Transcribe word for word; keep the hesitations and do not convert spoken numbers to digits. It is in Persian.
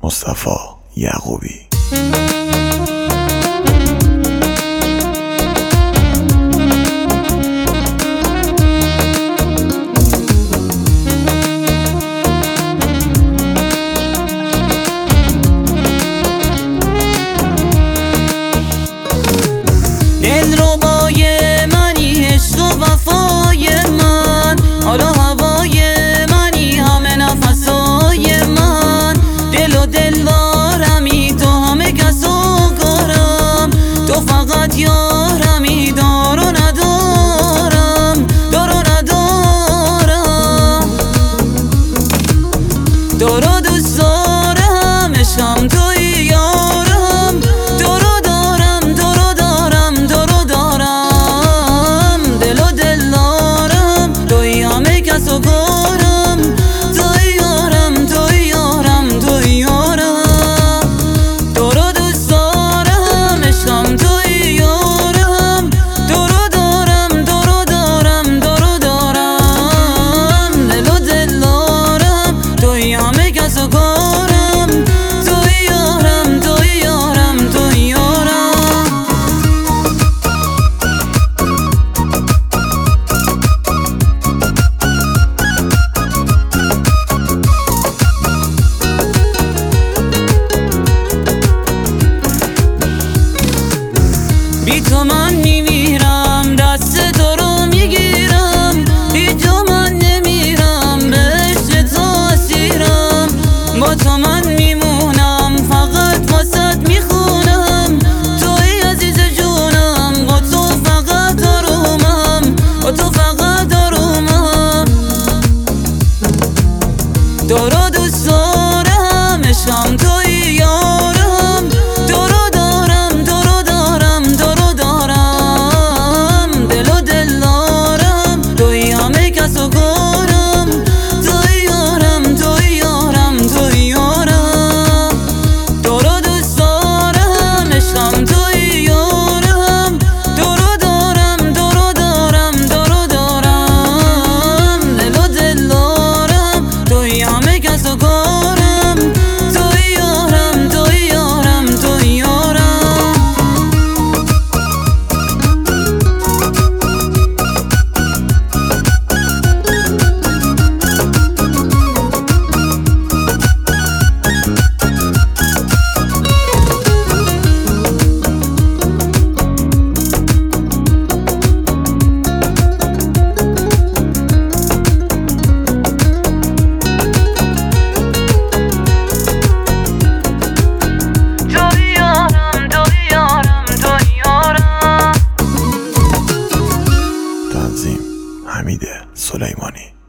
مصطفی یعقوبی. دلربای منی، عشق و وفای من، حالا هوای منی، همه نفسای من. دل و دلدارمی، تو همه کس و کارم، تو فقط یارمی، دار و ندارم، دار و ندارم. دار و دوست دارم، عشقم توی یارم، دار و دارم، دار و دارم، دار و دارم. دل و دل دارم، توی همه کس و کارم، توی یارم، توی یارم، توی یارم. دار و دوست دارم، عشقم توی یارم، دار و دارم، دار و دارم، دار و دارم. دل و دل دارم، توی همه کس و کارم، توی یارم، توی یارم، توی یارم. بی تو من میمیرم، دست تو رو میگیرم، بی تو من نمیرم، به عشق تو اسیرم. با تو من میمونم، فقط واسط میخونم، توی عزیز جونم، با تو فقط آرومم، با تو فقط آرومم. دار و دوست دارم، عشقم توی یارم، دار و دارم، دار و دارم، دار و دارم. دل و دل دارم، توی همه کس و کارم، توی یارم، توی یارم، توی یارم. دار و دوست دارم، عشقم توی یارم، دار و دارم، دار و دارم، دار و دارم. دل و دل دارم، توی همه کس و کارم، توی یارم، توی یارم، توی یارم. تنظیم حمید سلیمانی.